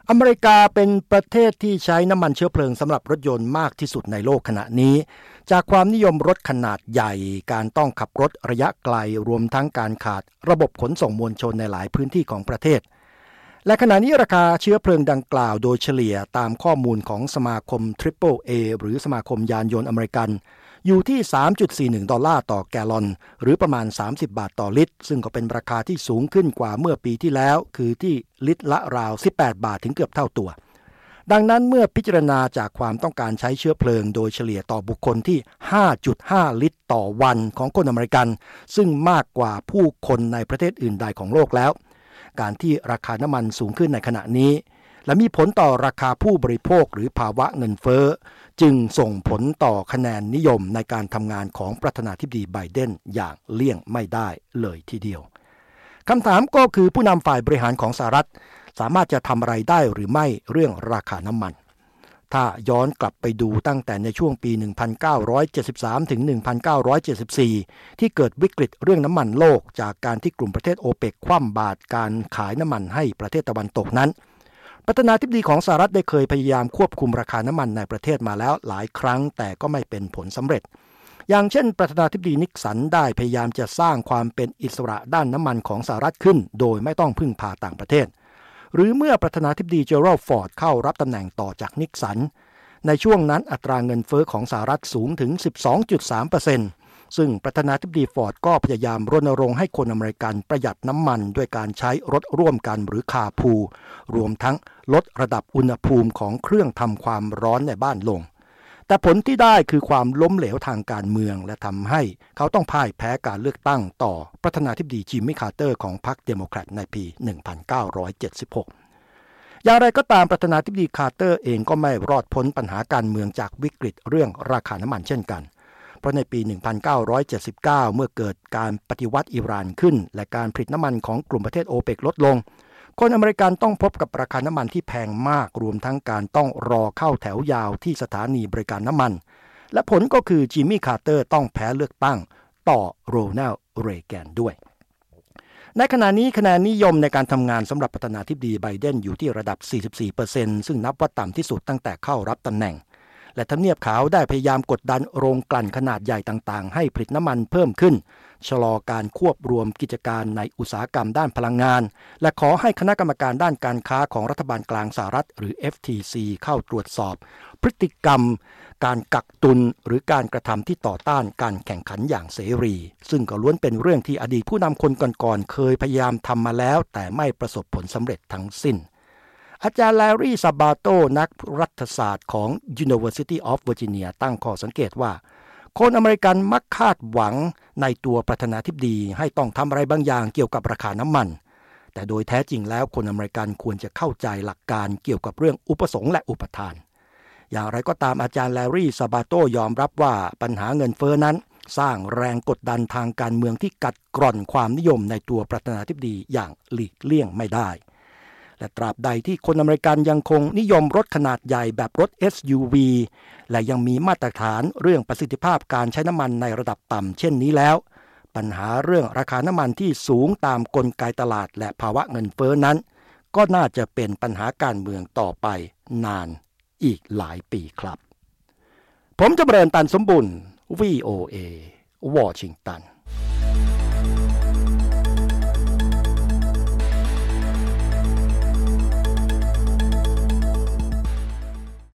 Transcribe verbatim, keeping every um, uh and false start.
อเมริกาเป็นประเทศที่ใช้น้ำมันเชื้อเพลิงสำหรับรถยนต์มากที่สุดในโลกขณะนี้จากความนิยมรถขนาดใหญ่การต้องขับรถระยะไกลรวมทั้งการขาดระบบขนส่งมวลชนในหลายพื้นที่ของประเทศและขณะนี้ราคาเชื้อเพลิงดังกล่าวโดยเฉลี่ยตามข้อมูลของสมาคม ทริปเปิลเอ หรือสมาคมยานยนต์อเมริกันอยู่ที่ สามจุดสี่หนึ่ง ดอลลาร์ต่อแกลลอนหรือประมาณสามสิบบาทต่อลิตรซึ่งก็เป็นราคาที่สูงขึ้นกว่าเมื่อปีที่แล้วคือที่ลิตรละราวสิบแปดบาทถึงเกือบเท่าตัวดังนั้นเมื่อพิจารณาจากความต้องการใช้เชื้อเพลิงโดยเฉลี่ยต่อบุคคลที่ ห้าจุดห้า ลิตรต่อวันของคนอเมริกันซึ่งมากกว่าผู้คนในประเทศอื่นใดของโลกแล้วการที่ราคาน้ำมันสูงขึ้นในขณะนี้และมีผลต่อราคาผู้บริโภคหรือภาวะเงินเฟ้อจึงส่งผลต่อคะแนนนิยมในการทำงานของประธานาธิบดีไบเดนอย่างเลี่ยงไม่ได้เลยทีเดียวคำถามก็คือผู้นำฝ่ายบริหารของสหรัฐสามารถจะทำอะไรได้หรือไม่เรื่องราคาน้ำมันถ้าย้อนกลับไปดูตั้งแต่ในช่วงปี หนึ่งพันเก้าร้อยเจ็ดสิบสาม ถึง หนึ่งพันเก้าร้อยเจ็ดสิบสี่ ที่เกิดวิกฤตเรื่องน้ำมันโลกจากการที่กลุ่มประเทศโอเปกคว่ำบาตรการขายน้ำมันให้ประเทศตะวันตกนั้นประธานาธิบดีของสหรัฐได้เคยพยายามควบคุมราคาน้ำมันในประเทศมาแล้วหลายครั้งแต่ก็ไม่เป็นผลสำเร็จอย่างเช่นประธานาธิบดีนิกสันได้พยายามจะสร้างความเป็นอิสระด้านน้ำมันของสหรัฐขึ้นโดยไม่ต้องพึ่งพาต่างประเทศหรือเมื่อประธานาธิบดีเจอรัลด์ฟอร์ดเข้ารับตำแหน่งต่อจากนิกสันในช่วงนั้นอัตราเงินเฟ้อของสหรัฐสูงถึง สิบสองจุดสามเปอร์เซ็นต์ ซึ่งประธานาธิบดีฟอร์ดก็พยายามรณรงค์ให้คนอเมริกันประหยัดน้ำมันด้วยการใช้รถร่วมกันหรือคาร์พูลรวมทั้งลดระดับอุณหภูมิของเครื่องทำความร้อนในบ้านลงแต่ผลที่ได้คือความล้มเหลวทางการเมืองและทำให้เขาต้องพ่ายแพ้การเลือกตั้งต่อประธานาธิบดีจิมมี่คาร์เตอร์ของพรรคเดโมแครตในปี หนึ่งพันเก้าร้อยเจ็ดสิบหก อย่างไรก็ตามประธานาธิบดีคาร์เตอร์เองก็ไม่รอดพ้นปัญหาการเมืองจากวิกฤตเรื่องราคาน้ำมันเช่นกันเพราะในปี หนึ่งพันเก้าร้อยเจ็ดสิบเก้า เมื่อเกิดการปฏิวัติอิหร่านขึ้นและการผลิตน้ำมันของกลุ่มประเทศโอเปกลดลงคนอเมริกันต้องพบกับราคาน้ำมันที่แพงมากรวมทั้งการต้องรอเข้าแถวยาวที่สถานีบริการน้ำมันและผลก็คือจิมมี่คาร์เตอร์ต้องแพ้เลือกตั้งต่อโรนัลด์เรแกนด้วยในขณะนี้คะแนนนิยมในการทำงานสำหรับประธานาธิบดีไบเดนอยู่ที่ระดับ สี่สิบสี่เปอร์เซ็นต์ ซึ่งนับว่าต่ำที่สุดตั้งแต่เข้ารับตำแหน่งและทำเนียบขาวได้พยายามกดดันโรงกลั่นขนาดใหญ่ต่างๆให้ผลิตน้ำมันเพิ่มขึ้นชะลอการควบรวมกิจการในอุตสาหกรรมด้านพลังงานและขอให้คณะกรรมการด้านการค้าของรัฐบาลกลางสหรัฐหรือ เอฟ ที ซี เข้าตรวจสอบพฤติกรรมการกักตุนหรือการกระทำที่ต่อต้านการแข่งขันอย่างเสรีซึ่งก็ล้วนเป็นเรื่องที่อดีตผู้นำคนก่อนๆเคยพยายามทำมาแล้วแต่ไม่ประสบผลสำเร็จทั้งสิ้นอาจารย์แลรี่ซาบาโตนักรัฐศาสตร์ของ University of Virginia ตั้งข้อสังเกตว่าคนอเมริกันมักคาดหวังในตัวประธานาธิบดีให้ต้องทำอะไรบางอย่างเกี่ยวกับราคาน้ำมันแต่โดยแท้จริงแล้วคนอเมริกันควรจะเข้าใจหลักการเกี่ยวกับเรื่องอุปสงค์และอุปทานอย่างไรก็ตามอาจารย์แลรี่ซาบาโตยอมรับว่าปัญหาเงินเฟ้อนั้นสร้างแรงกดดันทางการเมืองที่กัดกร่อนความนิยมในตัวประธานาธิบดีอย่างหลีกเลี่ยงไม่ได้และตราบใดที่คนอเมริกันยังคงนิยมรถขนาดใหญ่แบบรถ เอส ยู วี และยังมีมาตรฐานเรื่องประสิทธิภาพการใช้น้ำมันในระดับต่ำเช่นนี้แล้วปัญหาเรื่องราคาน้ำมันที่สูงตามกลไกตลาดและภาวะเงินเฟ้อนั้นก็น่าจะเป็นปัญหาการเมืองต่อไปนานอีกหลายปีครับผมจำเริญตันสมบุญ วี โอ เอ วอชิงตัน